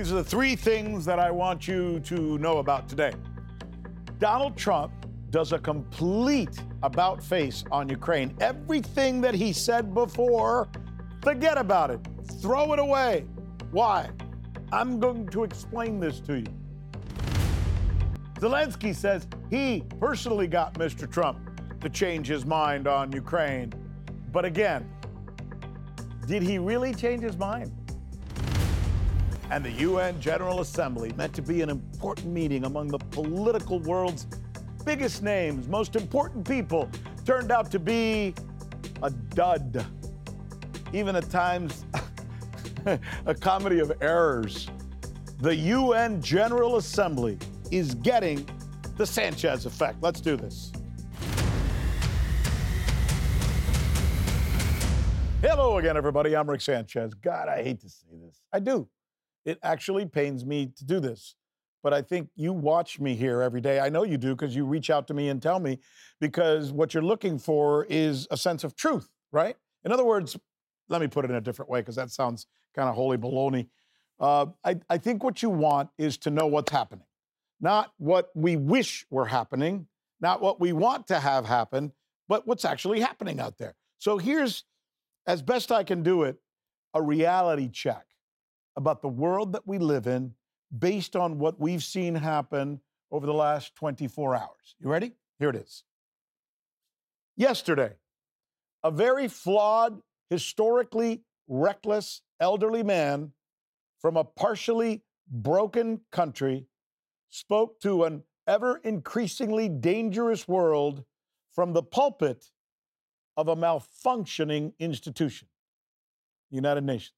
These are the three things that I want you to know about today. Donald Trump does a complete about-face on Ukraine. Everything that he said before, forget about it. Throw it away. Why? I'm going to explain this to you. Zelensky says he personally got Mr. Trump to change his mind on Ukraine. But again, did he really change his mind? And the UN General Assembly, meant to be an important meeting among the political world's biggest names, most important people, turned out to be a dud. Even at times, a comedy of errors. The UN General Assembly is getting the Sanchez effect. Let's do this. Hello again, everybody. I'm Rick Sanchez. God, I hate to say this. I do. It actually pains me to do this. But I think you watch me here every day. I know you do because you reach out to me and tell me, because what you're looking for is a sense of truth, right? In other words, let me put it in a different way because that sounds kind of holy baloney. I think what you want is to know what's happening, not what we wish were happening, not what we want to have happen, but what's actually happening out there. So here's, as best I can do it, a reality check about the world that we live in based on what we've seen happen over the last 24 hours. You ready? Here it is. Yesterday, a very flawed, historically reckless, elderly man from a partially broken country spoke to an ever increasingly dangerous world from the pulpit of a malfunctioning institution, the United Nations.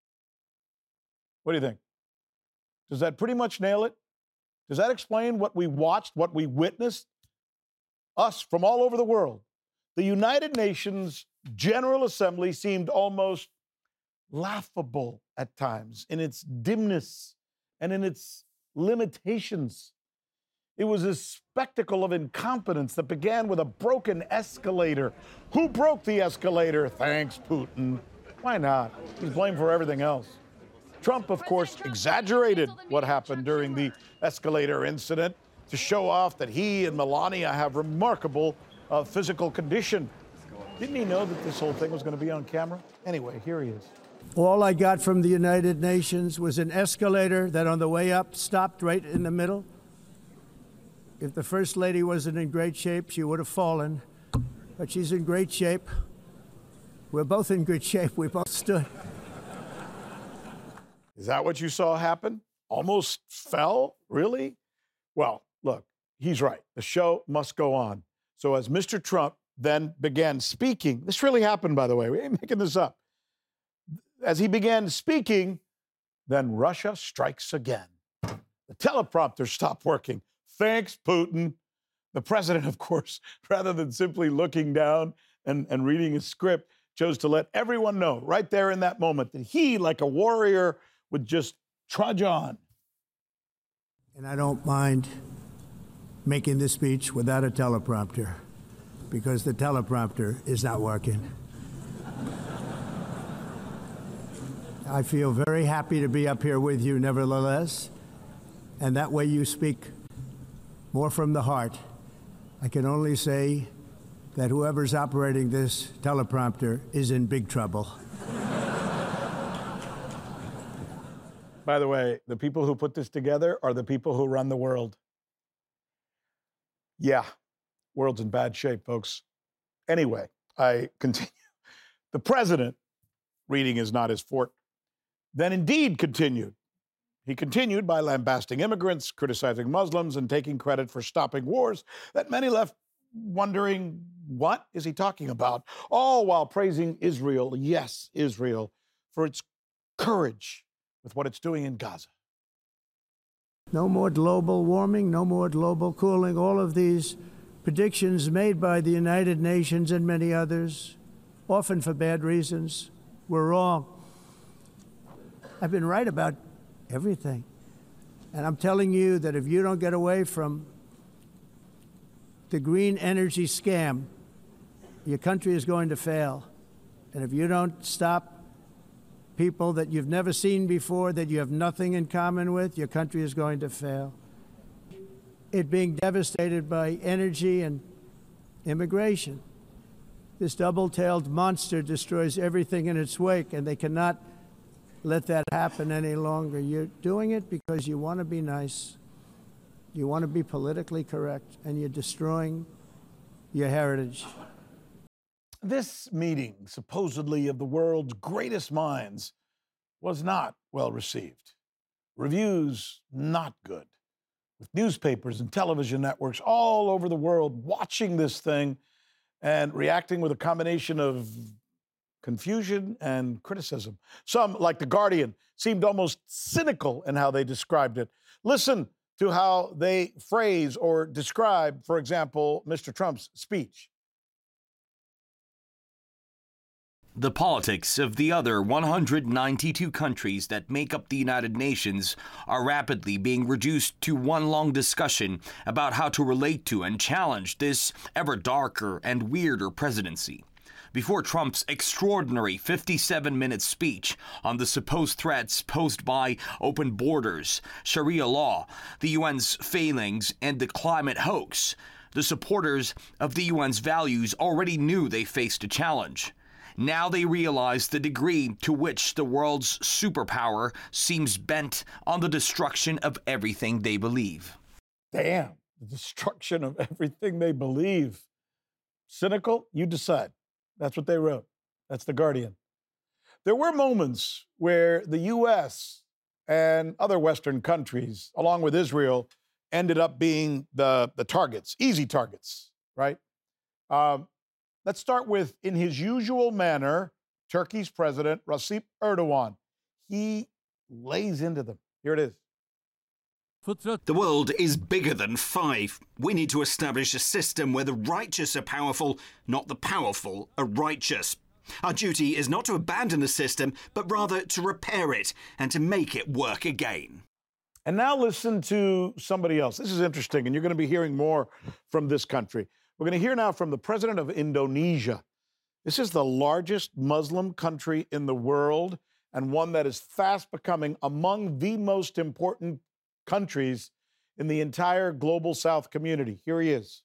What do you think? Does that pretty much nail it? Does that explain what we watched, what we witnessed? Us from all over the world. The United Nations General Assembly seemed almost laughable at times in its dimness and in its limitations. It was a spectacle of incompetence that began with a broken escalator. Who broke the escalator? Thanks, Putin. Why not? He's blamed for everything else. Trump, of course, exaggerated what happened during the escalator incident to show off that he and Melania have remarkable physical condition. Didn't he know that this whole thing was going to be on camera? Anyway, here he is. All I got from the United Nations was an escalator that on the way up stopped right in the middle. If the First Lady wasn't in great shape, she would have fallen. But she's in great shape. We're both in good shape. We both stood. Is that what you saw happen? Almost fell? Really? Well, look, he's right. The show must go on. So as Mr. Trump then began speaking, this really happened, by the way. We ain't making this up. As he began speaking, then Russia strikes again. The teleprompter stopped working. Thanks, Putin. The president, of course, rather than simply looking down and reading his script, chose to let everyone know right there in that moment that he, like a warrior, would just trudge on. And I don't mind making this speech without a teleprompter, because the teleprompter is not working. I feel very happy to be up here with you, nevertheless, and that way you speak more from the heart. I can only say that whoever's operating this teleprompter is in big trouble. By the way, the people who put this together are the people who run the world. Yeah, world's in bad shape, folks. Anyway, I continue. The president, reading is not his forte, then indeed continued. He continued by lambasting immigrants, criticizing Muslims, and taking credit for stopping wars that many left wondering, what is he talking about? All while praising Israel, yes, Israel, for its courage with what it's doing in Gaza. No more global warming, no more global cooling. All of these predictions made by the United Nations and many others, often for bad reasons, were wrong. I've been right about everything. And I'm telling you that if you don't get away from the green energy scam, your country is going to fail. And if you don't stop people that you've never seen before, that you have nothing in common with, your country is going to fail. It being devastated by energy and immigration. This double-tailed monster destroys everything in its wake, and they cannot let that happen any longer. You're doing it because you want to be nice, you want to be politically correct, and you're destroying your heritage. This meeting, supposedly of the world's greatest minds, was not well received. Reviews, not good. With newspapers and television networks all over the world watching this thing and reacting with a combination of confusion and criticism. Some, like The Guardian, seemed almost cynical in how they described it. Listen to how they phrase or describe, for example, Mr. Trump's speech. The politics of the other 192 countries that make up the United Nations are rapidly being reduced to one long discussion about how to relate to and challenge this ever darker and weirder presidency. Before Trump's extraordinary 57-minute speech on the supposed threats posed by open borders, Sharia law, the UN's failings, and the climate hoax, the supporters of the UN's values already knew they faced a challenge. Now they realize the degree to which the world's superpower seems bent on the destruction of everything they believe. Damn, the destruction of everything they believe. Cynical? You decide. That's what they wrote. That's The Guardian. There were moments where the U.S. and other Western countries, along with Israel, ended up being the targets, easy targets, right? Let's start with, in his usual manner, Turkey's president, Recep Erdogan. He lays into them. Here it is. The world is bigger than five. We need to establish a system where the righteous are powerful, not the powerful are righteous. Our duty is not to abandon the system, but rather to repair it and to make it work again. And now listen to somebody else. This is interesting, and you're going to be hearing more from this country. We're going to hear now from the president of Indonesia. This is the largest Muslim country in the world and one that is fast becoming among the most important countries in the entire global South community. Here he is.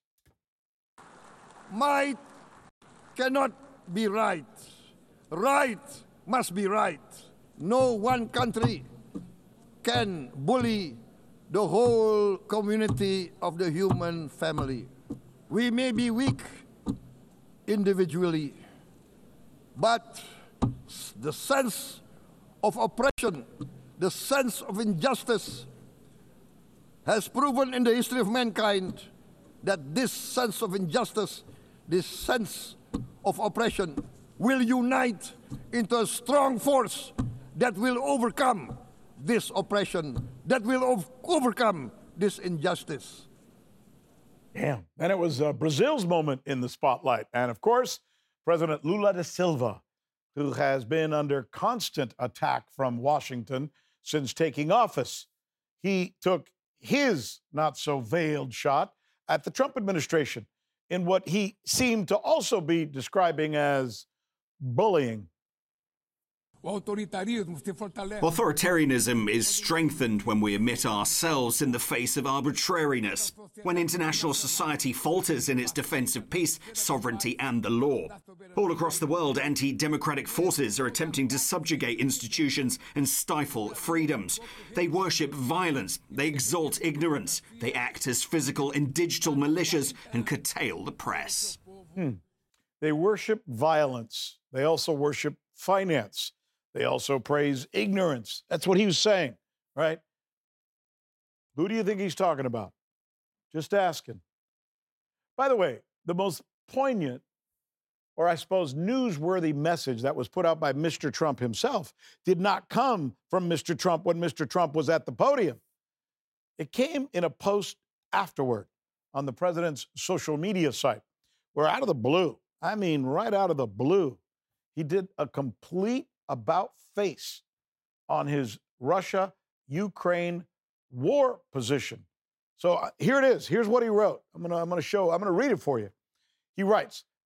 Might cannot be right. Right must be right. No one country can bully the whole community of the human family. We may be weak individually, but the sense of oppression, the sense of injustice has proven in the history of mankind that this sense of injustice, this sense of oppression will unite into a strong force that will overcome this oppression, that will overcome this injustice. Damn. And it was Brazil's moment in the spotlight. And of course, President Lula da Silva, who has been under constant attack from Washington since taking office. He took his not-so-veiled shot at the Trump administration in what he seemed to also be describing as bullying. Authoritarianism is strengthened when we admit ourselves in the face of arbitrariness, when international society falters in its defense of peace, sovereignty and the law. All across the world, anti-democratic forces are attempting to subjugate institutions and stifle freedoms. They worship violence, they exalt ignorance, they act as physical and digital militias and curtail the press. They worship violence. They also worship finance. They also praise ignorance. That's what he was saying, right? Who do you think he's talking about? Just asking. By the way, the most poignant, or I suppose newsworthy message that was put out by Mr. Trump himself did not come from Mr. Trump when Mr. Trump was at the podium. It came in a post afterward on the president's social media site, where out of the blue, I mean right out of the blue, he did a complete about-face on his Russia-Ukraine war position. So here it is. Here's what he wrote. I'm gonna read it for you. He writes,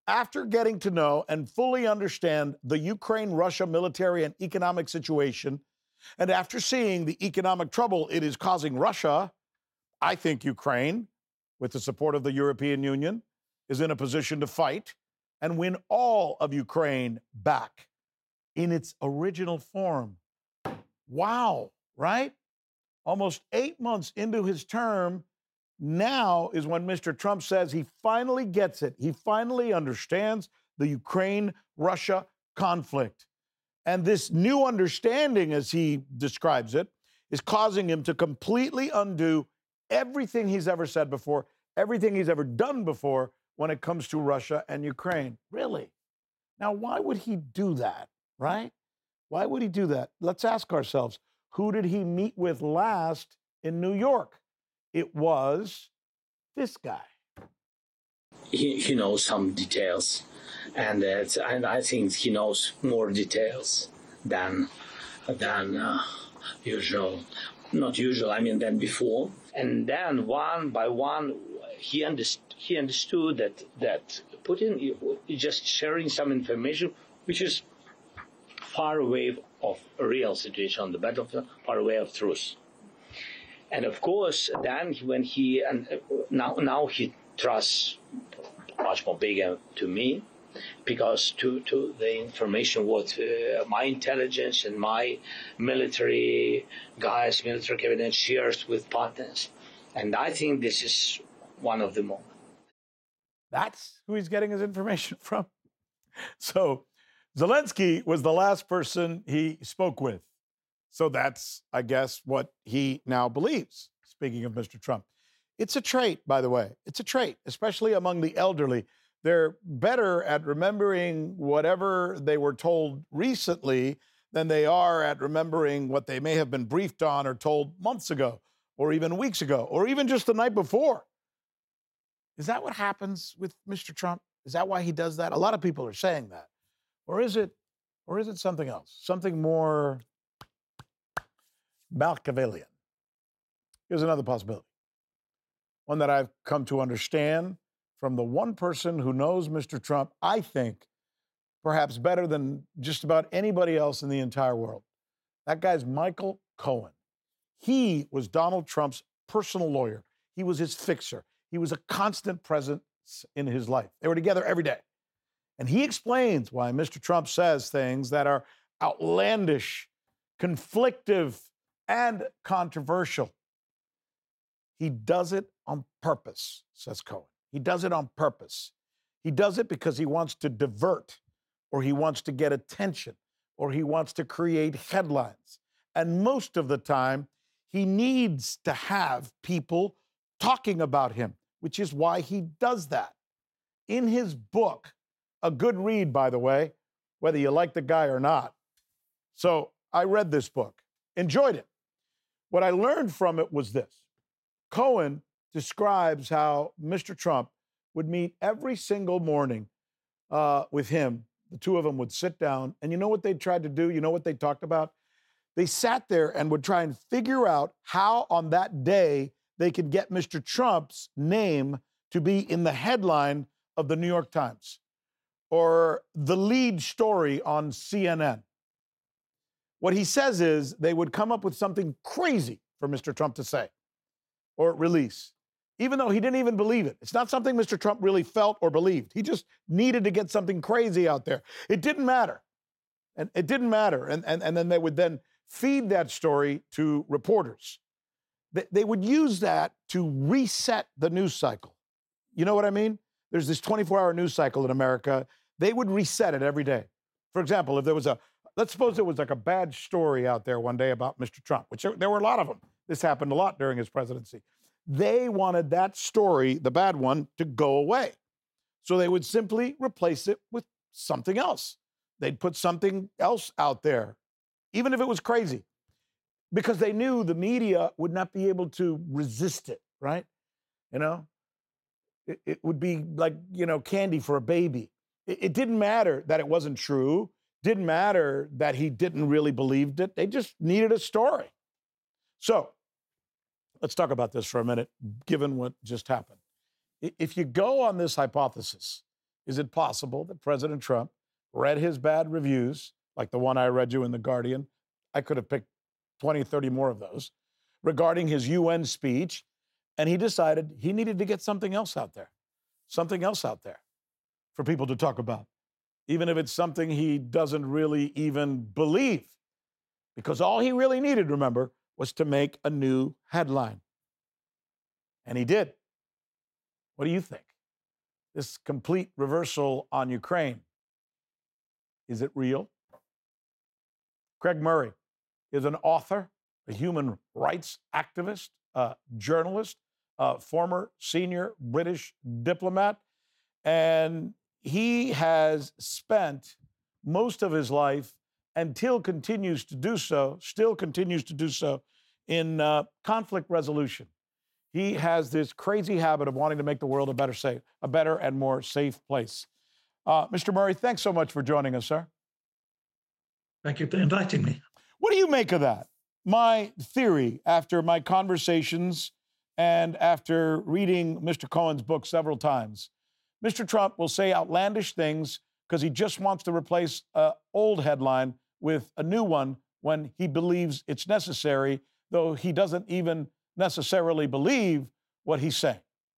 After getting to know and fully understand the Ukraine-Russia military and economic situation, and after seeing the economic trouble it is causing Russia, I think Ukraine, with the support of the European Union, is in a position to fight and win all of Ukraine back in its original form. Wow, right? Almost 8 months into his term, now is when Mr. Trump says he finally gets it. He finally understands the Ukraine-Russia conflict. And this new understanding, as he describes it, is causing him to completely undo everything he's ever said before, everything he's ever done before when it comes to Russia and Ukraine. Really? Now, why would he do that, right? Why would he do that? Let's ask ourselves, who did he meet with last in New York? It was this guy. He knows some details, and I think he knows more details than usual. Not usual, I mean, than before. And then one by one, he understood that Putin is just sharing some information which is far away of a real situation on the battlefield, far away of truth. And of course, then when now he trusts much more bigger to me, because to the information what my intelligence and my military guys, military cabinet shares with partners. And I think this is one of the moments. That's who he's getting his information from. So Zelensky was the last person he spoke with. So that's, I guess, what he now believes, speaking of Mr. Trump. It's a trait, by the way. It's a trait, especially among the elderly. They're better at remembering whatever they were told recently than they are at remembering what they may have been briefed on or told months ago, or even weeks ago, or even just the night before. Is that what happens with Mr. Trump? Is that why he does that? A lot of people are saying that. Or is it something else? Something more Machiavellian? Here's another possibility. One that I've come to understand from the one person who knows Mr. Trump, I think, perhaps better than just about anybody else in the entire world. That guy's Michael Cohen. He was Donald Trump's personal lawyer. He was his fixer. He was a constant presence in his life. They were together every day. And he explains why Mr. Trump says things that are outlandish, conflictive, and controversial. He does it on purpose, says Cohen. He does it on purpose. He does it because he wants to divert, or he wants to get attention, or he wants to create headlines. And most of the time, he needs to have people talking about him, which is why he does that. In his book, a good read, by the way, whether you like the guy or not. So I read this book, enjoyed it. What I learned from it was this. Cohen describes how Mr. Trump would meet every single morning with him. The two of them would sit down, and you know what they tried to do? You know what they talked about? They sat there and would try and figure out how on that day they could get Mr. Trump's name to be in the headline of the New York Times or the lead story on CNN. What he says is they would come up with something crazy for Mr. Trump to say or release, even though he didn't even believe it. It's not something Mr. Trump really felt or believed. He just needed to get something crazy out there. It didn't matter. And it didn't matter. And then they would then feed that story to reporters. They would use that to reset the news cycle. You know what I mean? There's this 24-hour news cycle in America. They would reset it every day. For example, if there was let's suppose there was like a bad story out there one day about Mr. Trump, which there were a lot of them. This happened a lot during his presidency. They wanted that story, the bad one, to go away. So they would simply replace it with something else. They'd put something else out there, even if it was crazy, because they knew the media would not be able to resist it, right? You know, it would be like, candy for a baby. It didn't matter that it wasn't true. Didn't matter that he didn't really believe it. They just needed a story. So let's talk about this for a minute, given what just happened. If you go on this hypothesis is it possible that President Trump read his bad reviews, like the one I read you in The Guardian? I could have picked 20, 30 more of those, regarding his UN speech, and he decided he needed to get something else out there for people to talk about, even if it's something he doesn't really even believe, because all he really needed, remember, was to make a new headline. And he did. What do you think? This complete reversal on Ukraine, is it real? Craig Murray is an author, a human rights activist, a journalist, a former senior British diplomat, and he has spent most of his life and still continues to do so in conflict resolution. He has this crazy habit of wanting to make the world a better and more safe place. Mr. Murray, thanks so much for joining us, sir. Thank you for inviting me. What do you make of that? My theory, after my conversations and after reading Mr. Cohen's book several times, Mr. Trump will say outlandish things because he just wants to replace an old headline with a new one when he believes it's necessary, though he doesn't even necessarily believe what he's saying.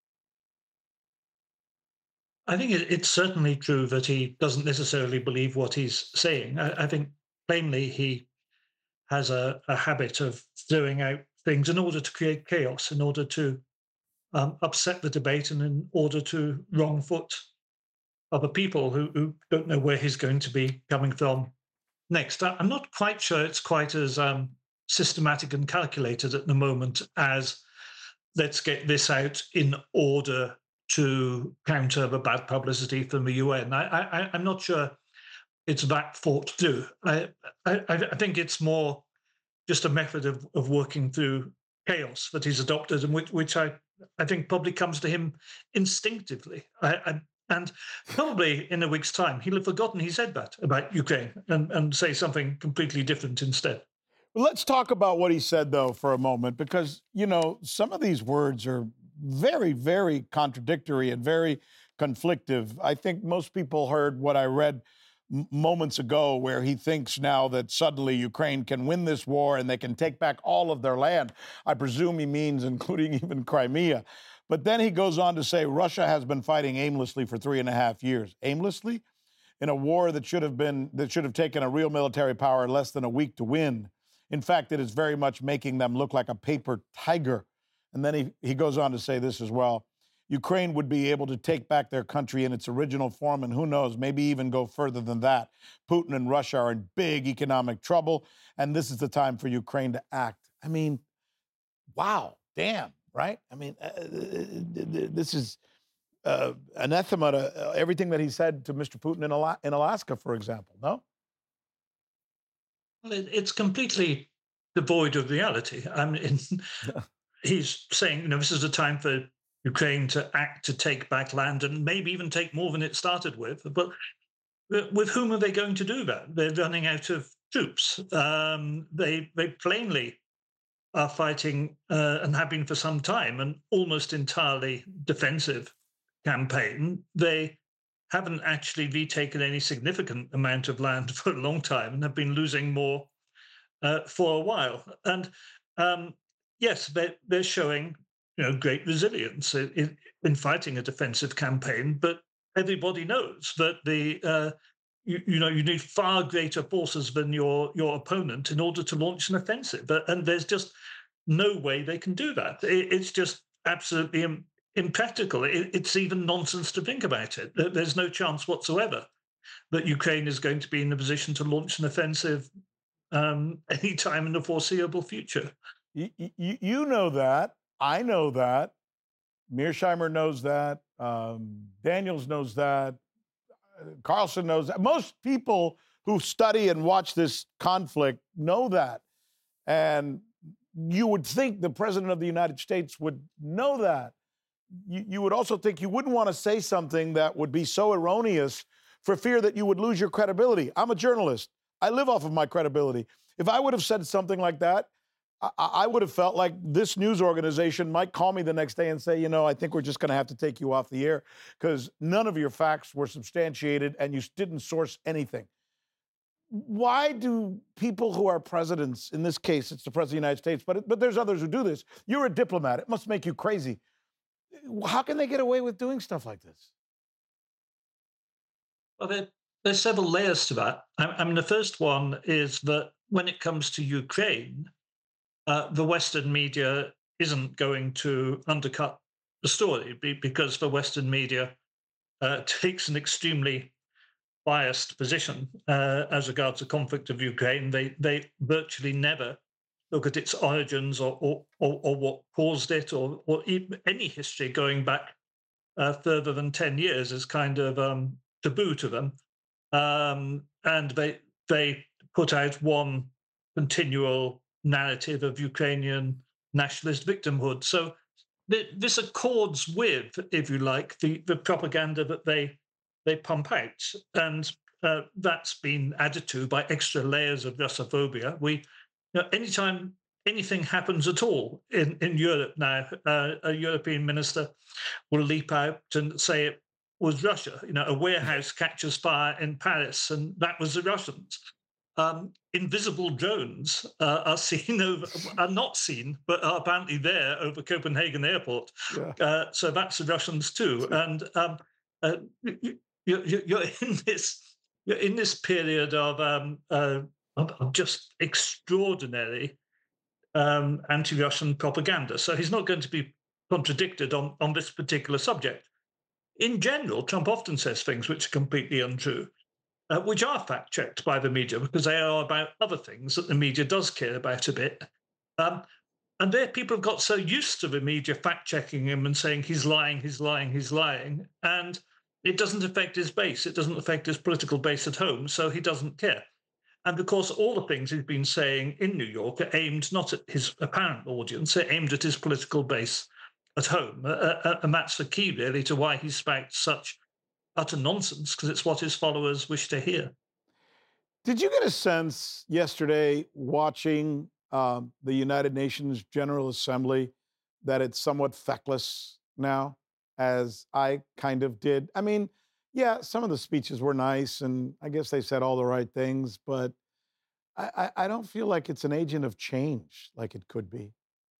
I think it's certainly true that he doesn't necessarily believe what he's saying. I think plainly he has a habit of throwing out things in order to create chaos, in order to upset the debate, and in order to wrong foot other people who don't know where he's going to be coming from next. I'm not quite sure it's quite as systematic and calculated at the moment as let's get this out in order to counter the bad publicity from the UN. I'm not sure it's that thought through. I think it's more just a method of working through chaos that he's adopted, and which I think probably comes to him instinctively. And probably in a week's time, he'll have forgotten he said that about Ukraine and say something completely different instead. Let's talk about what he said, though, for a moment, because, you know, some of these words are very, very contradictory and very conflictive. I think most people heard what I read moments ago, where he thinks now that suddenly Ukraine can win this war and they can take back all of their land. I presume he means including even Crimea. But then he goes on to say Russia has been fighting aimlessly for 3.5 years. Aimlessly? In a war that should have taken a real military power less than a week to win. In fact, it is very much making them look like a paper tiger. And then he goes on to say this as well. Ukraine would be able to take back their country in its original form, and who knows, maybe even go further than that. Putin and Russia are in big economic trouble, and this is the time for Ukraine to act. I mean, wow, damn, right? I mean, this is anathema to everything that he said to Mr. Putin in Alaska, for example, no? Well, it's completely devoid of reality. I mean, he's saying, you know, this is a time for Ukraine to act, to take back land, and maybe even take more than it started with. But with whom are they going to do that? They're running out of troops. They plainly are fighting and have been for some time an almost entirely defensive campaign. They haven't actually retaken any significant amount of land for a long time and have been losing more for a while. And yes, they're showing, you know, great resilience in fighting a defensive campaign, but everybody knows that you need far greater forces than your opponent in order to launch an offensive, and there's just no way they can do that. It's just absolutely impractical. It's even nonsense to think about it. There's no chance whatsoever that Ukraine is going to be in a position to launch an offensive any time in the foreseeable future. You know that. I know that. Mearsheimer knows that. Daniels knows that. Carlson knows that. Most people who study and watch this conflict know that. And you would think the President of the United States would know that. You would also think you wouldn't want to say something that would be so erroneous for fear that you would lose your credibility. I'm a journalist. I live off of my credibility. If I would have said something like that, I would have felt like this news organization might call me the next day and say, you know, I think we're just going to have to take you off the air because none of your facts were substantiated and you didn't source anything. Why do people who are presidents, in this case, it's the President of the United States, but there's others who do this. You're a diplomat. It must make you crazy. How can they get away with doing stuff like this? Well, there's several layers to that. I mean, the first one is that when it comes to Ukraine, the Western media isn't going to undercut the story because the Western media takes an extremely biased position as regards the conflict of Ukraine. They virtually never look at its origins or what caused it or any history going back further than 10 years is kind of taboo to them. And they put out one continual narrative of Ukrainian nationalist victimhood. So this accords with, if you like, the propaganda that they pump out. And that's been added to by extra layers of Russophobia. Anytime anything happens at all in Europe now, a European minister will leap out and say it was Russia. A warehouse catches fire in Paris, and that was the Russians. Invisible drones are not seen, but are apparently there over Copenhagen Airport. Yeah. So that's the Russians too. And you're in this period of just extraordinary anti-Russian propaganda. So he's not going to be contradicted on this particular subject. In general, Trump often says things which are completely untrue, which are fact-checked by the media because they are about other things that the media does care about a bit. And there people have got so used to the media fact-checking him and saying he's lying, he's lying, he's lying, and it doesn't affect his base. It doesn't affect his political base at home, so he doesn't care. And of course, all the things he's been saying in New York are aimed not at his apparent audience, they're aimed at his political base at home. And that's the key, really, to why he spouts such utter nonsense, because it's what his followers wish to hear. Did you get a sense yesterday, watching the United Nations General Assembly, that it's somewhat feckless now, as I kind of did? I mean, yeah, some of the speeches were nice, and I guess they said all the right things, but I don't feel like it's an agent of change like it could be.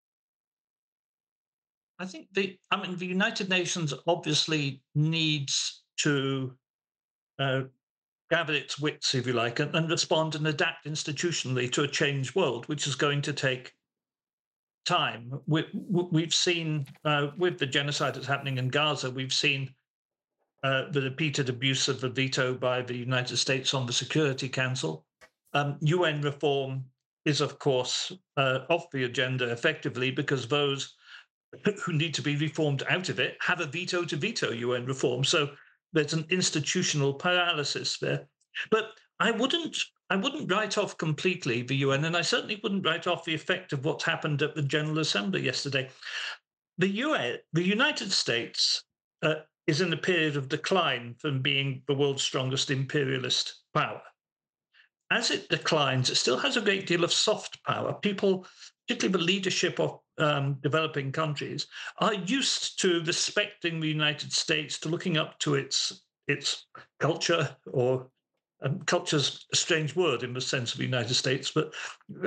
I think the United Nations obviously needs to gather its wits, if you like, and respond and adapt institutionally to a changed world, which is going to take time. We've seen with the genocide that's happening in Gaza, we've seen the repeated abuse of the veto by the United States on the Security Council. UN reform is, of course, off the agenda effectively because those who need to be reformed out of it have a veto to veto UN reform. So there's an institutional paralysis there. But I wouldn't write off completely the UN, and I certainly wouldn't write off the effect of what's happened at the General Assembly yesterday. The United States is in a period of decline from being the world's strongest imperialist power. As it declines, it still has a great deal of soft power. People, particularly the leadership of developing countries, are used to respecting the United States, to looking up to its culture, or culture's a strange word in the sense of the United States, but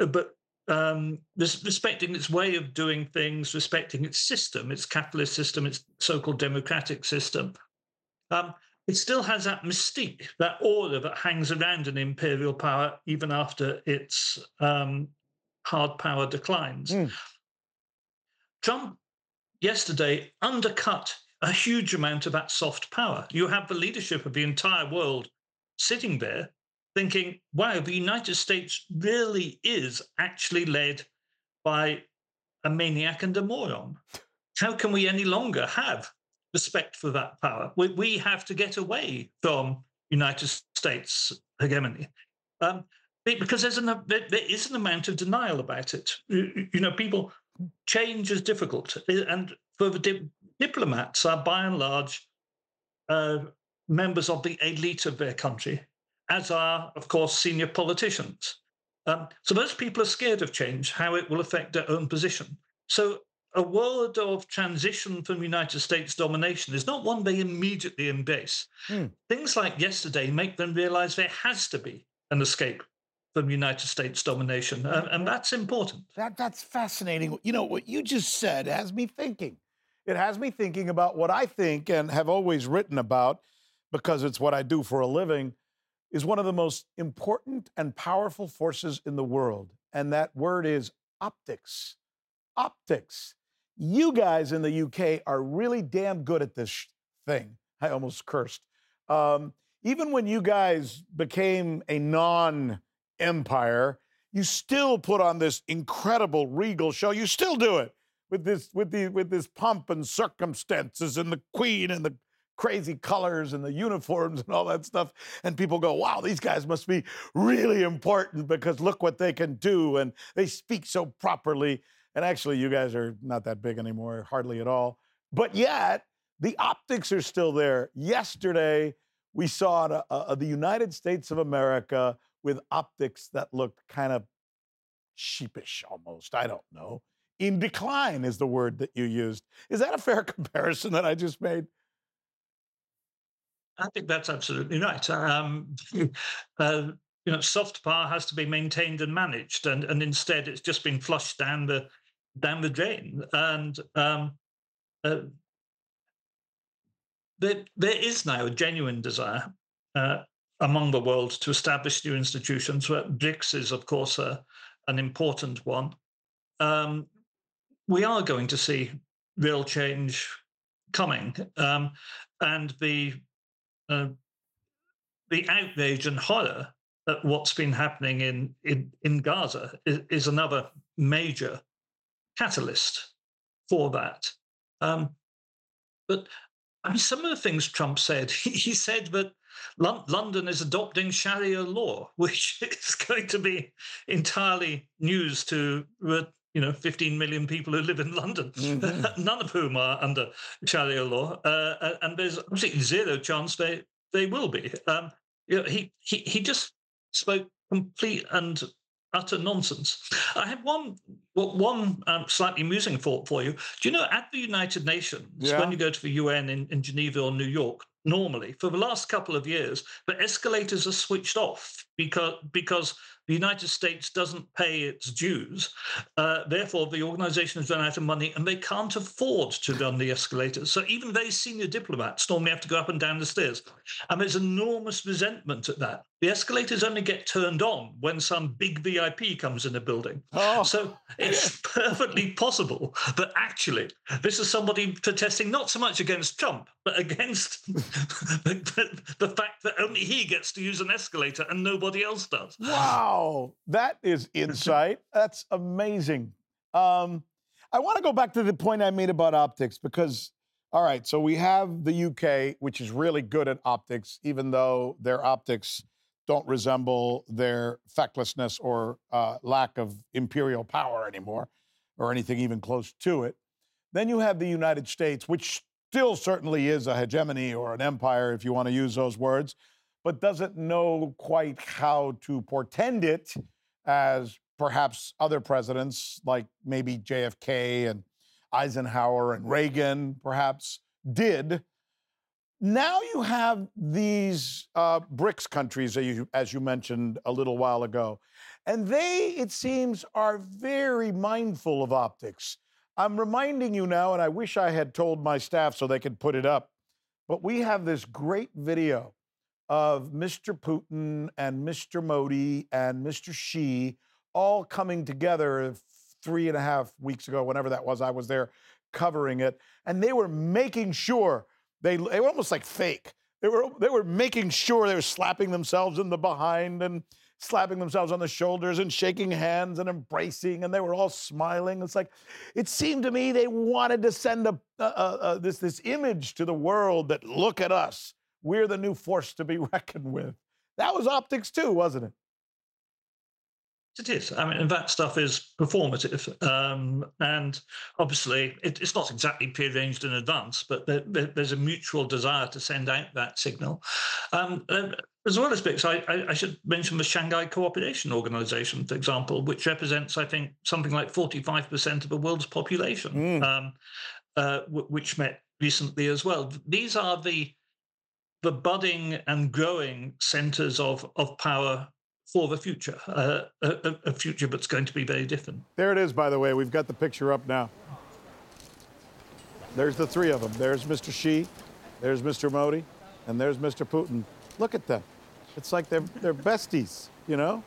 respecting its way of doing things, respecting its system, its capitalist system, its so-called democratic system. It still has that mystique, that aura that hangs around an imperial power even after its hard power declines. Trump yesterday undercut a huge amount of that soft power. You have the leadership of the entire world sitting there thinking, wow, the United States really is actually led by a maniac and a moron. How can we any longer have respect for that power? We have to get away from United States hegemony. Because there is an amount of denial about it. People, change is difficult. And for the diplomats are by and large members of the elite of their country, as are, of course, senior politicians. So most people are scared of change, how it will affect their own position. So a world of transition from United States domination is not one they immediately embrace. Things like yesterday make them realize there has to be an escape from United States domination, and that's important. That's fascinating. You know, what you just said has me thinking. It has me thinking about what I think and have always written about, because it's what I do for a living, is one of the most important and powerful forces in the world. And that word is optics. Optics. You guys in the UK are really damn good at this thing. I almost cursed. Even when you guys became a non-empire, you still put on this incredible regal show. You still do it with this pomp and circumstances and the Queen and the crazy colors and the uniforms and all that stuff. And people go, wow, these guys must be really important because look what they can do. And they speak so properly. And actually, you guys are not that big anymore, hardly at all. But yet, the optics are still there. Yesterday, we saw the United States of America with optics that looked kind of sheepish almost. I don't know. In decline is the word that you used. Is that a fair comparison that I just made? I think that's absolutely right. Soft power has to be maintained and managed, and instead it's just been flushed down the drain. And there is now a genuine desire among the world to establish new institutions. Where BRICS is, of course, an important one. We are going to see real change coming, and the outrage and horror at what's been happening in Gaza is another major catalyst for that. But I mean, some of the things Trump said, he said that London is adopting Sharia law, which is going to be entirely news to 15 million people who live in London, none of whom are under Sharia law, and there's absolutely zero chance they will be. He just spoke complete and utter nonsense. I have one slightly amusing thought for you. Do you know, at the United Nations, when you go to the UN in Geneva or New York, normally, for the last couple of years, the escalators are switched off because the United States doesn't pay its dues. Therefore, the organization has run out of money and they can't afford to run the escalators. So even very senior diplomats normally have to go up and down the stairs. And there's enormous resentment at that. The escalators only get turned on when some big VIP comes in a building. Oh. So it's perfectly possible that actually this is somebody protesting not so much against Trump, but against the fact that only he gets to use an escalator and nobody else does. Wow, that is insight. That's amazing. I want to go back to the point I made about optics because, all right, so we have the UK, which is really good at optics, even though their optics don't resemble their fecklessness or lack of imperial power anymore, or anything even close to it. Then you have the United States, which still certainly is a hegemony or an empire, if you want to use those words, but doesn't know quite how to portend it as perhaps other presidents like maybe JFK and Eisenhower and Reagan perhaps did. Now you have these BRICS countries, as you mentioned a little while ago, and they, it seems, are very mindful of optics. I'm reminding you now, and I wish I had told my staff so they could put it up, but we have this great video of Mr. Putin and Mr. Modi and Mr. Xi all coming together 3.5 weeks ago, whenever that was. I was there covering it, and they were making sure they were almost like fake. They were making sure they were slapping themselves in the behind and slapping themselves on the shoulders and shaking hands and embracing, and they were all smiling. It's like, it seemed to me they wanted to send this image to the world that, look at us, we're the new force to be reckoned with. That was optics too, wasn't it? It is. I mean, that stuff is performative. And obviously, it's not exactly prearranged in advance, but there's a mutual desire to send out that signal. as well as BRICS, I should mention the Shanghai Cooperation Organization, for example, which represents, I think, something like 45% of the world's population, which met recently as well. These are the budding and growing centers of power for the future, a future that's going to be very different. There it is, by the way. We've got the picture up now. There's the three of them. There's Mr. Xi, there's Mr. Modi, and there's Mr. Putin. Look at them. It's like they're besties, you know?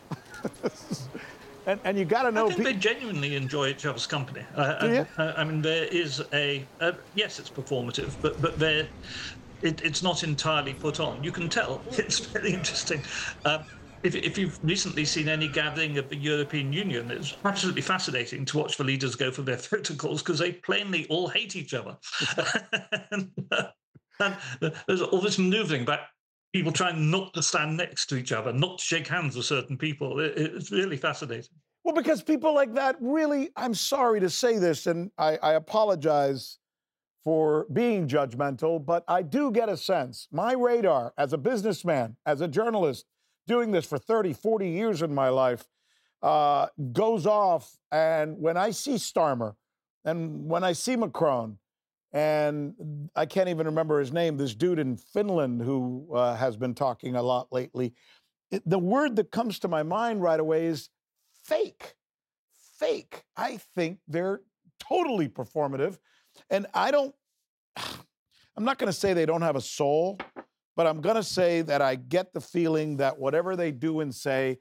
and you got to know... I think they genuinely enjoy each other's company. I mean, there is yes, it's performative, but it's not entirely put on. You can tell. It's very interesting. If you've recently seen any gathering of the European Union, it's absolutely fascinating to watch the leaders go for their protocols because they plainly all hate each other. and there's all this maneuvering about people trying not to stand next to each other, not to shake hands with certain people. It's really fascinating. Well, because people like that really, I'm sorry to say this, and I apologize for being judgmental, but I do get a sense, my radar as a businessman, as a journalist, doing this for 30, 40 years in my life, goes off. And when I see Starmer and when I see Macron, and I can't even remember his name, this dude in Finland who has been talking a lot lately, the word that comes to my mind right away is fake. Fake. I think they're totally performative. And I'm not going to say they don't have a soul, but I'm going to say that I get the feeling that whatever they do and say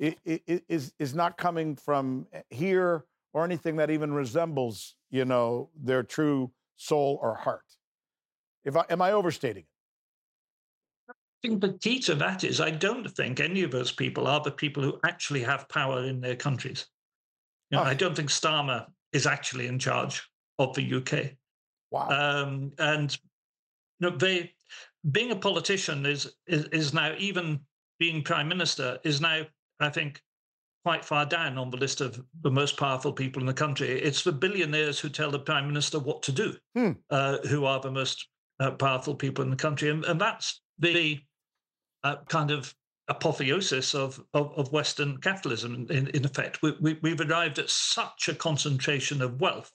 is not coming from here or anything that even resembles, you know, their true soul or heart. Am I overstating it? I think the key to that is I don't think any of those people are the people who actually have power in their countries. You know, I don't think Starmer is actually in charge of the UK. Wow. And you know, being a politician is now, even being prime minister is now, I think, quite far down on the list of the most powerful people in the country. It's the billionaires who tell the prime minister what to do, who are the most powerful people in the country. And that's the kind of apotheosis of Western capitalism, in effect. We've arrived at such a concentration of wealth.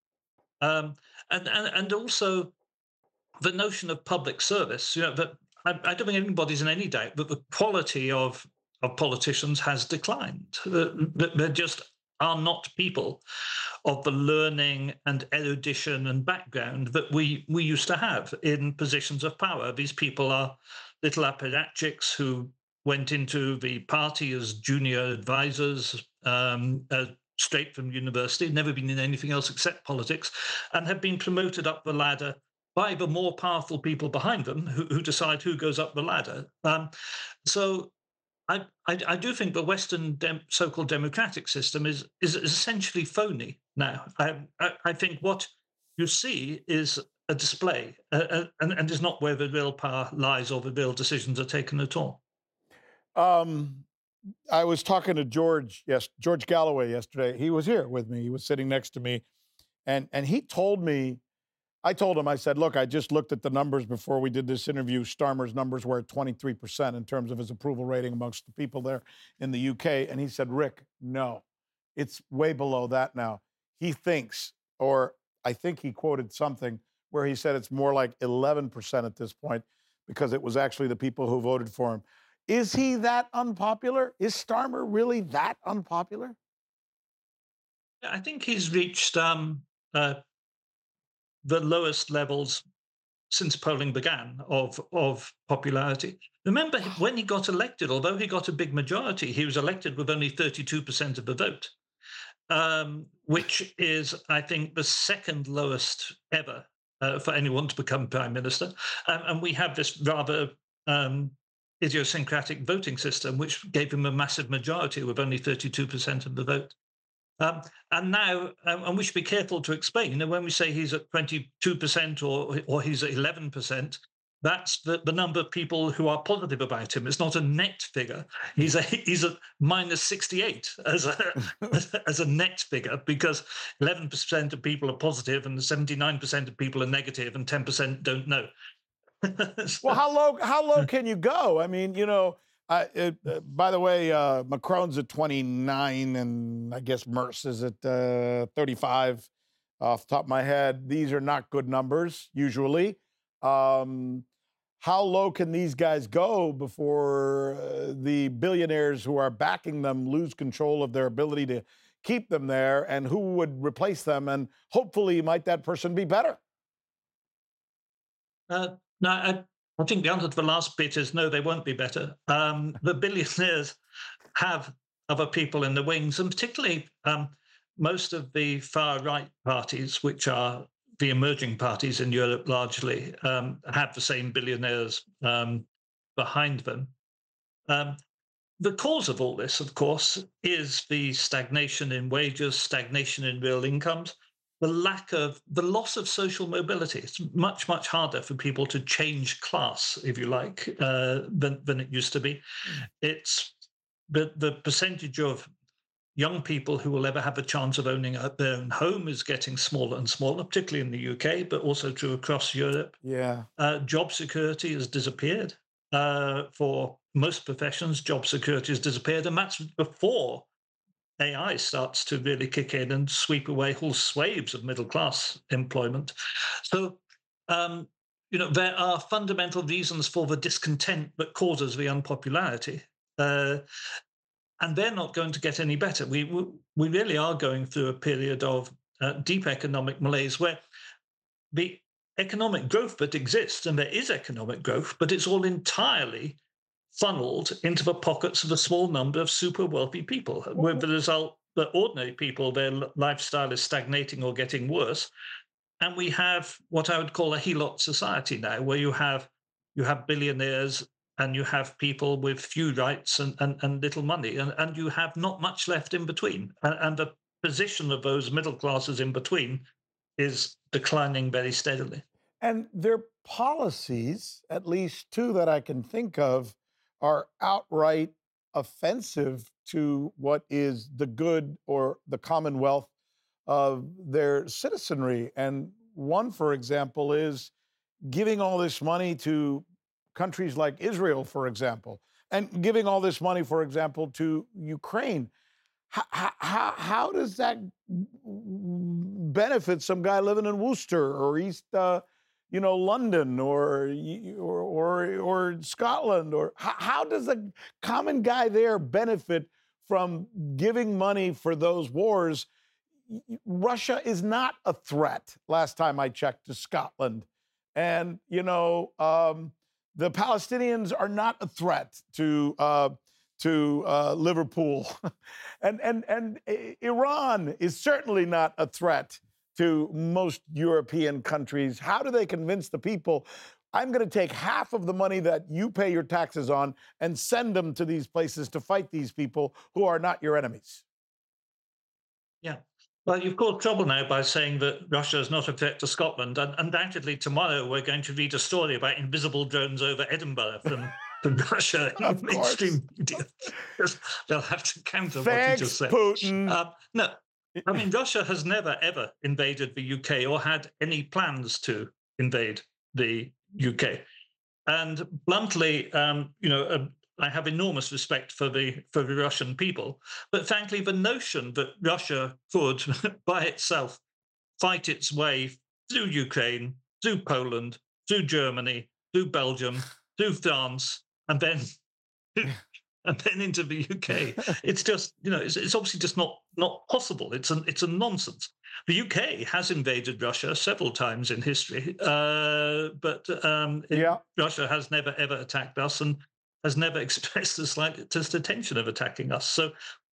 And also the notion of public service, you know, that I don't think anybody's in any doubt that the quality of politicians has declined. There just are not people of the learning and erudition and background that we used to have in positions of power. These people are little apparatchiks who went into the party as junior advisors, straight from university, never been in anything else except politics, and have been promoted up the ladder by the more powerful people behind them who decide who goes up the ladder. So I do think the Western so-called democratic system is essentially phony now. I think what you see is a display and is not where the real power lies or the real decisions are taken at all. I was talking to George Galloway yesterday. He was here with me. He was sitting next to me. And he told me, I told him, I said, look, I just looked at the numbers before we did this interview. Starmer's numbers were at 23% in terms of his approval rating amongst the people there in the UK. And he said, Rick, no, it's way below that now. He thinks, or I think he quoted something where he said it's more like 11% at this point because it was actually the people who voted for him. Is he that unpopular? Is Starmer really that unpopular? I think he's reached the lowest levels since polling began of popularity. Remember, when he got elected, although he got a big majority, he was elected with only 32% of the vote, which is, I think, the second lowest ever for anyone to become prime minister. And we have this rather idiosyncratic voting system, which gave him a massive majority with only 32% of the vote. And now, and we should be careful to explain, you know, when we say he's at 22% or he's at 11%, that's the number of people who are positive about him. It's not a net figure. He's at minus 68 as a net figure, because 11% of people are positive and 79% of people are negative and 10% don't know. Well, how low can you go? I mean, by the way, Macron's at 29, and I guess Merce is at 35. Off the top of my head, these are not good numbers usually. How low can these guys go before the billionaires who are backing them lose control of their ability to keep them there, and who would replace them? And hopefully, might that person be better? No, I think the answer to the last bit is no, they won't be better. The billionaires have other people in the wings, and particularly most of the far-right parties, which are the emerging parties in Europe largely, have the same billionaires behind them. The cause of all this, of course, is the stagnation in wages, stagnation in real incomes, the loss of social mobility. It's much, much harder for people to change class, if you like, than it used to be. It's the percentage of young people who will ever have a chance of owning their own home is getting smaller and smaller, particularly in the UK, but also true across Europe. Yeah. Job security has disappeared. For most professions, job security has disappeared, and that's before AI starts to really kick in and sweep away whole swathes of middle-class employment. So, there are fundamental reasons for the discontent that causes the unpopularity. And they're not going to get any better. We really are going through a period of deep economic malaise where the economic growth that exists, and there is economic growth, but it's all entirely funneled into the pockets of a small number of super wealthy people, with the result that ordinary people, their lifestyle is stagnating or getting worse. And we have what I would call a helot society now, where you have billionaires and you have people with few rights and little money, and you have not much left in between. And the position of those middle classes in between is declining very steadily. And their policies, at least two that I can think of, are outright offensive to what is the good or the commonwealth of their citizenry. And one, for example, is giving all this money to countries like Israel, for example, and giving all this money, for example, to Ukraine. How does that benefit some guy living in Worcester or East, London or Scotland? Or how does a common guy there benefit from giving money for those wars? Russia is not a threat, last time I checked, to Scotland. And, the Palestinians are not a threat to Liverpool. and Iran is certainly not a threat to most European countries. How do they convince the people, I'm going to take half of the money that you pay your taxes on and send them to these places to fight these people who are not your enemies? Yeah. Well, you've caused trouble now by saying that Russia is not a threat to Scotland. And undoubtedly, tomorrow we're going to read a story about invisible drones over Edinburgh from Russia in mainstream media. They'll have to counter what you just said. Putin. No, I mean, Russia has never, ever invaded the UK or had any plans to invade the UK. And bluntly, I have enormous respect for the Russian people, but frankly, the notion that Russia could, by itself, fight its way through Ukraine, through Poland, through Germany, through Belgium, through France, and then into the UK, it's just, it's obviously just not possible. It's a nonsense. The UK has invaded Russia several times in history, but Russia has never ever attacked us and has never expressed the slightest intention of attacking us. So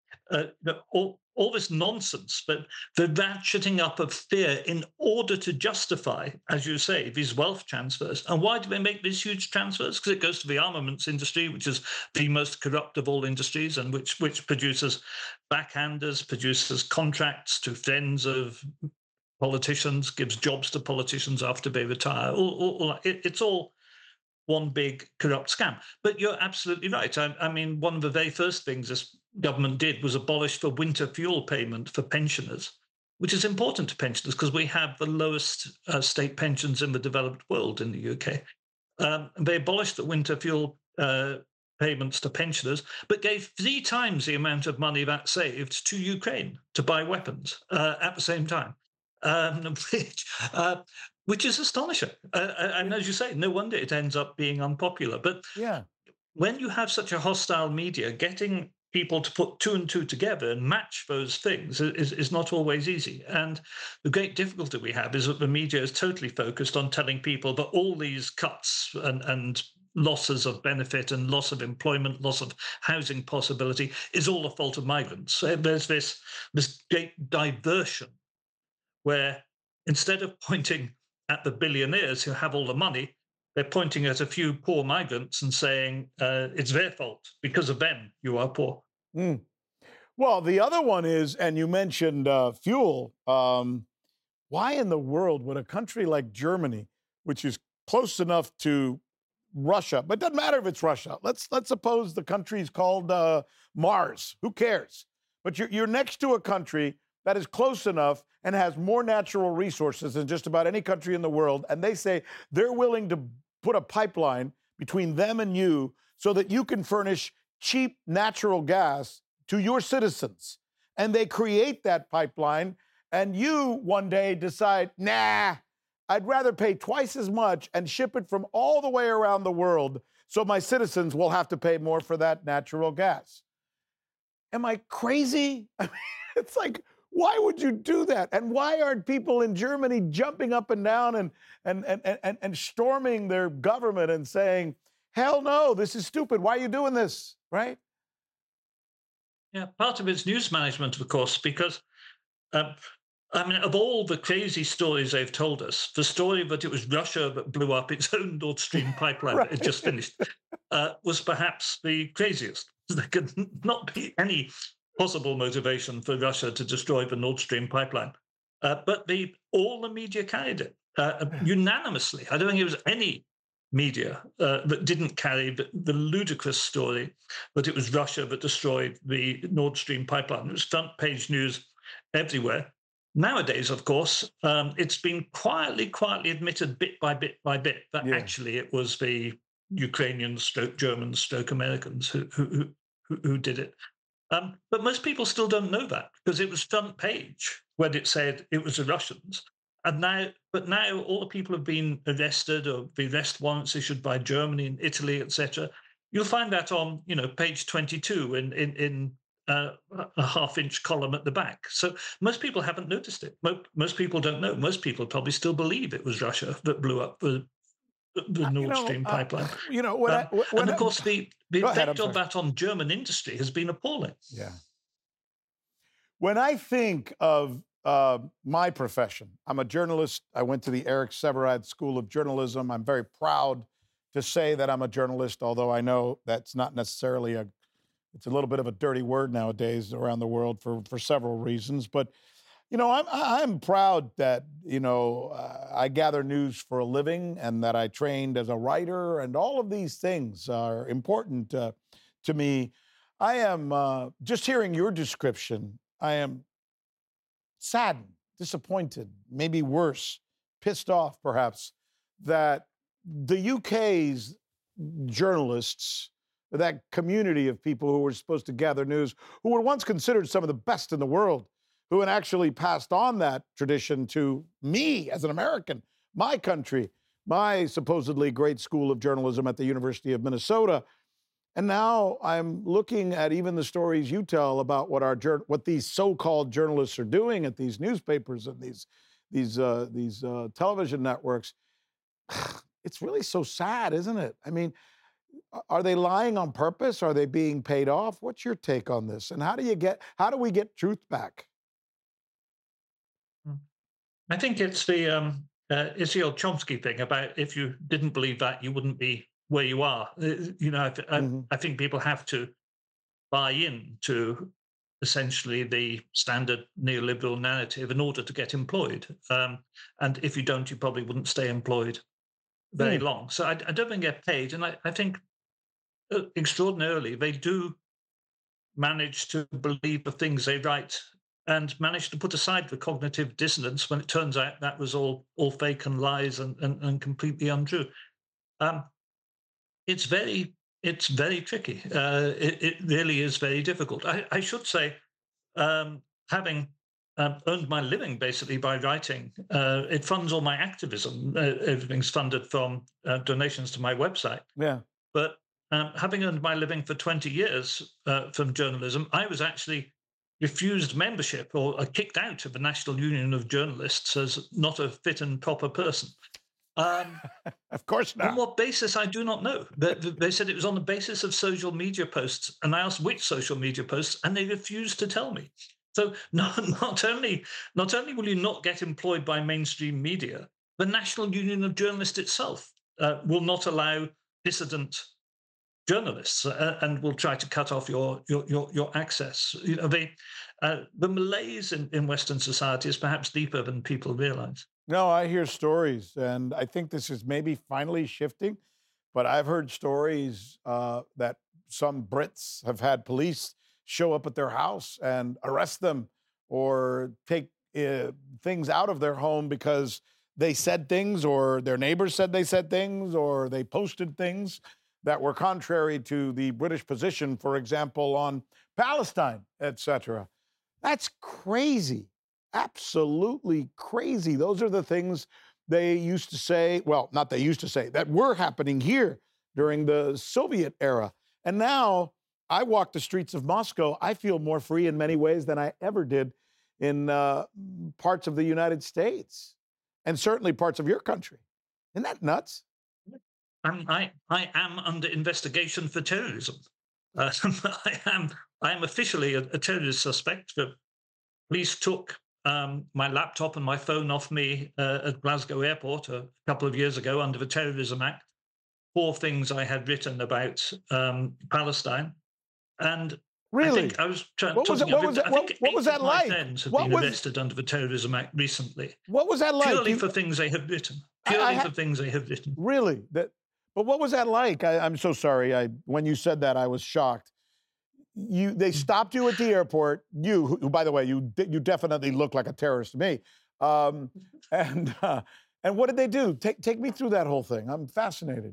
all this nonsense, but the ratcheting up of fear in order to justify, as you say, these wealth transfers. And why do they make these huge transfers? Because it goes to the armaments industry, which is the most corrupt of all industries, and which produces backhanders, produces contracts to friends of politicians, gives jobs to politicians after they retire. It's all one big corrupt scam. But you're absolutely right. I mean, one of the very first things this government did was abolish the winter fuel payment for pensioners, which is important to pensioners because we have the lowest state pensions in the developed world in the UK. They abolished the winter fuel payments to pensioners, but gave 3 times the amount of money that saved to Ukraine to buy weapons at the same time, which, which is astonishing. And as you say, no wonder it ends up being unpopular. But Yeah. when you have such a hostile media, getting people to put 2 and 2 together and match those things is not always easy. And the great difficulty we have is that the media is totally focused on telling people that all these cuts and losses of benefit and loss of employment, loss of housing possibility is all the fault of migrants. So there's this great diversion where instead of pointing at the billionaires who have all the money, they're pointing at a few poor migrants and saying it's their fault. Because of them, you are poor. Mm. Well, the other one is, and you mentioned fuel. Why in the world would a country like Germany, which is close enough to Russia, but it doesn't matter if it's Russia. Let's suppose the country's called Mars. Who cares? But you're next to a country that is close enough and has more natural resources than just about any country in the world, and they say they're willing to put a pipeline between them and you so that you can furnish cheap natural gas to your citizens. And they create that pipeline, and you one day decide, nah, I'd rather pay twice as much and ship it from all the way around the world so my citizens will have to pay more for that natural gas. Am I crazy? I mean, it's like, why would you do that? And why aren't people in Germany jumping up and down and storming their government and saying, hell no, this is stupid. Why are you doing this? Right? Yeah, part of it's news management, of course, because I mean, of all the crazy stories they've told us, the story that it was Russia that blew up its own Nord Stream pipeline that had just finished was perhaps the craziest. There could not be any possible motivation for Russia to destroy the Nord Stream pipeline. But all the media carried it unanimously. I don't think it was any media that didn't carry the ludicrous story that it was Russia that destroyed the Nord Stream pipeline. It was front page news everywhere. Nowadays, of course, it's been quietly admitted bit by bit that actually it was the Ukrainians, stroke Germans, stroke Americans who did it. But most people still don't know that because it was front page when it said it was the Russians. And now all the people have been arrested or the arrest warrants issued by Germany and Italy, etc. You'll find that on page 22 in a half-inch column at the back. So most people haven't noticed it. Most people don't know. Most people probably still believe it was Russia that blew up the Nord Stream pipeline. And of course, the effect of that on German industry has been appalling. Yeah. When I think of my profession, I'm a journalist. I went to the Eric Sevareid School of Journalism. I'm very proud to say that I'm a journalist, although I know that's not necessarily it's a little bit of a dirty word nowadays around the world for several reasons. But, I'm proud that, I gather news for a living and that I trained as a writer, and all of these things are important to me. I am, just hearing your description, I am saddened, disappointed, maybe worse, pissed off perhaps, that the UK's journalists, that community of people who were supposed to gather news, who were once considered some of the best in the world, who had actually passed on that tradition to me as an American, my country, my supposedly great school of journalism at the University of Minnesota. And now I'm looking at even the stories you tell about what these so-called journalists are doing at these newspapers and these television networks. It's really so sad, isn't it? I mean, are they lying on purpose? Are they being paid off? What's your take on this? And how do we get truth back? I think it's the old Chomsky thing about if you didn't believe that, you wouldn't be where you are. I think people have to buy in to essentially the standard neoliberal narrative in order to get employed. And if you don't, you probably wouldn't stay employed very long. So I don't think they get paid. And I think extraordinarily, they do manage to believe the things they write and manage to put aside the cognitive dissonance when it turns out that was all fake and lies and completely untrue. Um, it's very tricky. It really is very difficult. I should say, having earned my living basically by writing, it funds all my activism. Everything's funded from donations to my website. Yeah. But having earned my living for 20 years from journalism, I was actually refused membership or kicked out of the National Union of Journalists as not a fit and proper person. Of course On not. what basis, I do not know. They said it was on the basis of social media posts, and I asked which social media posts, and they refused to tell me. So not only will you not get employed by mainstream media, the National Union of Journalists itself will not allow dissident journalists and will try to cut off your access. You know, the malaise in Western society is perhaps deeper than people realize. No, I hear stories, and I think this is maybe finally shifting. But I've heard stories that some Brits have had police show up at their house and arrest them or take things out of their home because they said things, or their neighbors said they said things, or they posted things that were contrary to the British position, for example, on Palestine, etc. That's crazy. Absolutely crazy. Those are the things they used to say, well, not they used to say, that were happening here during the Soviet era. And now I walk the streets of Moscow. I feel more free in many ways than I ever did in parts of the United States, and certainly parts of your country. Isn't that nuts? I am under investigation for terrorism. I am officially a terrorist suspect. The police took my laptop and my phone off me at Glasgow Airport a couple of years ago under the Terrorism Act for things I had written about Palestine. And really? I think I was what was that like? Friends have been arrested under the Terrorism Act recently. What was that like? Purely for things they have written. For things they have written. Really? But what was that like? I'm so sorry. When you said that, I was shocked. They stopped you at the airport. Who, by the way, you definitely look like a terrorist to me. And what did they do? Take me through that whole thing. I'm fascinated.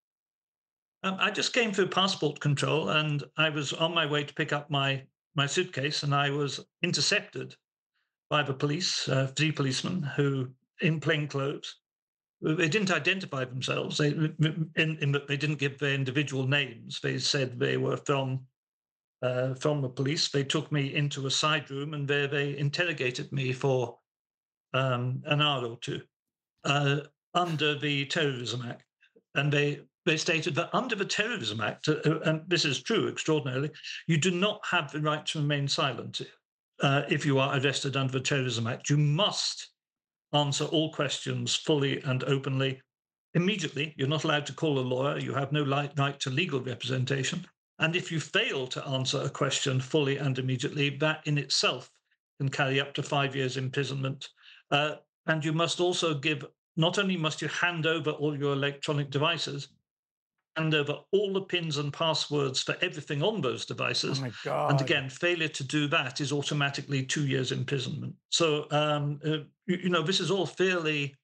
I just came through passport control, and I was on my way to pick up my suitcase, and I was intercepted by the police, 3 policemen who, in plain clothes, they didn't identify themselves. They didn't give their individual names. They said they were from the police. They took me into a side room, and there they interrogated me for an hour or two under the Terrorism Act. And they stated that under the Terrorism Act, and this is true extraordinarily, you do not have the right to remain silent if you are arrested under the Terrorism Act. You must answer all questions fully and openly immediately. You're not allowed to call a lawyer. You have no right to legal representation. And if you fail to answer a question fully and immediately, that in itself can carry up to 5 years imprisonment. And you must also not only must you hand over all your electronic devices, hand over all the pins and passwords for everything on those devices. Oh my God. And again, failure to do that is automatically 2 years imprisonment. So, this is all fairly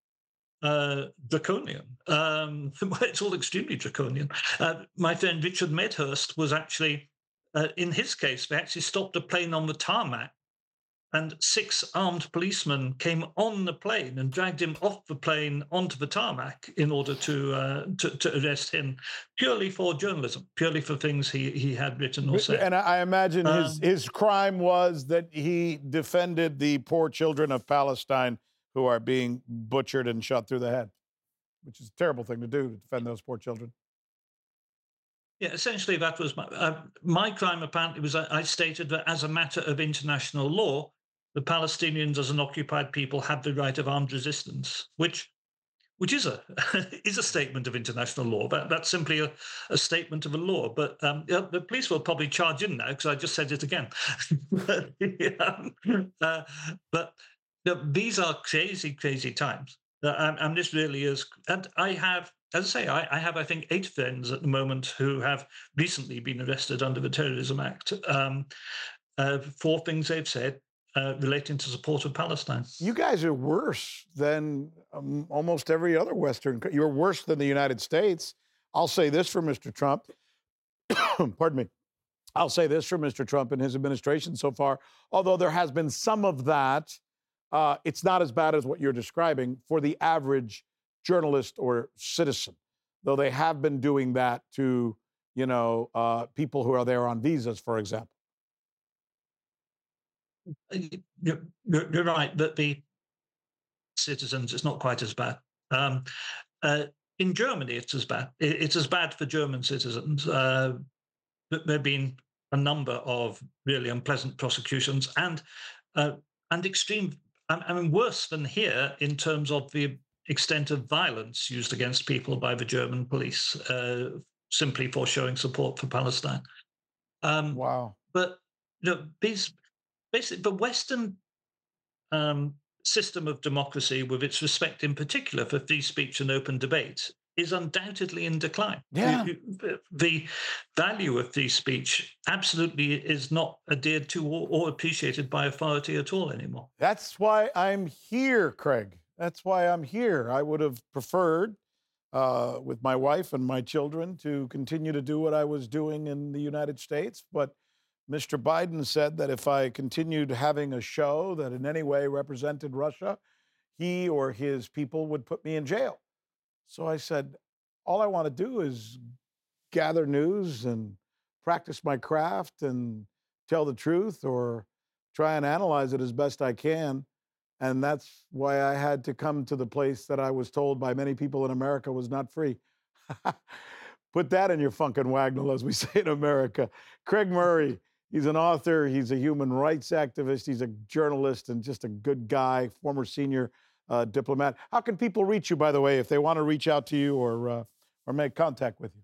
draconian. It's all extremely draconian. My friend Richard Medhurst was actually, in his case, they actually stopped a plane on the tarmac, and 6 armed policemen came on the plane and dragged him off the plane onto the tarmac in order to arrest him, purely for journalism, purely for things he had written or said. And I imagine his crime was that he defended the poor children of Palestine who are being butchered and shot through the head, which is a terrible thing to do, to defend those poor children. Yeah, essentially that was my crime. Apparently, was I stated that as a matter of international law, the Palestinians as an occupied people have the right of armed resistance, which is a is a statement of international law. That's simply a statement of a law. But the police will probably charge in now because I just said it again. But these are crazy, crazy times. And this really is. And I have, as I say, I have, I think, 8 friends at the moment who have recently been arrested under the Terrorism Act for things they've said. relating to support of Palestine. You guys are worse than almost every other Western. You're worse than the United States. I'll say this for Mr. Trump. Pardon me. I'll say this for Mr. Trump and his administration so far. Although there has been some of that, it's not as bad as what you're describing for the average journalist or citizen. Though they have been doing that to, people who are there on visas, for example. You're right that the citizens, it's not quite as bad. In Germany, it's as bad. It's as bad for German citizens. There have been a number of really unpleasant prosecutions and extreme, worse than here in terms of the extent of violence used against people by the German police simply for showing support for Palestine. Wow. But basically, the Western system of democracy, with its respect in particular for free speech and open debate, is undoubtedly in decline. Yeah. The value of free speech absolutely is not adhered to or appreciated by authority at all anymore. That's why I'm here, Craig. That's why I'm here. I would have preferred, with my wife and my children, to continue to do what I was doing in the United States. But Mr. Biden said that if I continued having a show that in any way represented Russia, he or his people would put me in jail. So I said, all I want to do is gather news and practice my craft and tell the truth or try and analyze it as best I can. And that's why I had to come to the place that I was told by many people in America was not free. Put that in your funkin' wagnall, as we say in America. Craig Murray, he's an author, he's a human rights activist, he's a journalist and just a good guy, former senior diplomat. How can people reach you, by the way, if they want to reach out to you or make contact with you?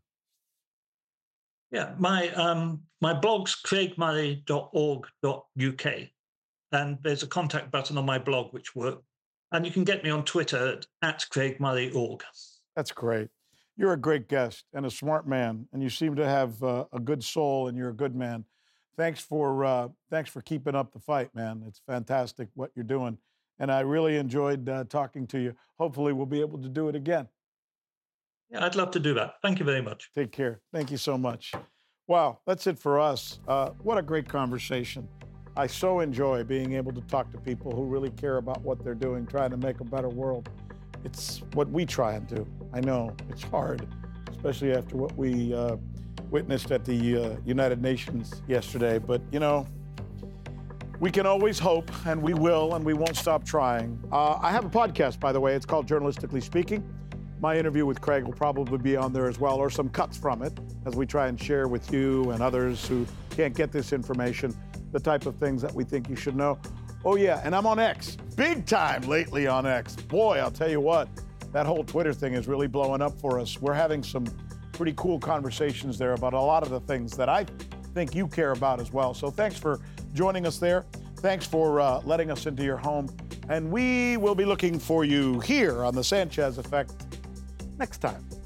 Yeah, my blog's craigmurray.org.uk, and there's a contact button on my blog which works. And you can get me on Twitter at craigmurray.org. That's great. You're a great guest and a smart man, and you seem to have a good soul, and you're a good man. Thanks for keeping up the fight, man. It's fantastic what you're doing. And I really enjoyed talking to you. Hopefully, we'll be able to do it again. Yeah, I'd love to do that. Thank you very much. Take care. Thank you so much. Wow, that's it for us. What a great conversation. I so enjoy being able to talk to people who really care about what they're doing, trying to make a better world. It's what we try and do. I know it's hard, especially after what we witnessed at the United Nations yesterday. But, we can always hope, and we will, and we won't stop trying. I have a podcast, by the way. It's called Journalistically Speaking. My interview with Craig will probably be on there as well, or some cuts from it, as we try and share with you and others who can't get this information, the type of things that we think you should know. Oh, yeah, and I'm on X. Big time lately on X. Boy, I'll tell you what, that whole Twitter thing is really blowing up for us. We're having some pretty cool conversations there about a lot of the things that I think you care about as well. So thanks for joining us there. Thanks for letting us into your home. And we will be looking for you here on The Sanchez Effect next time.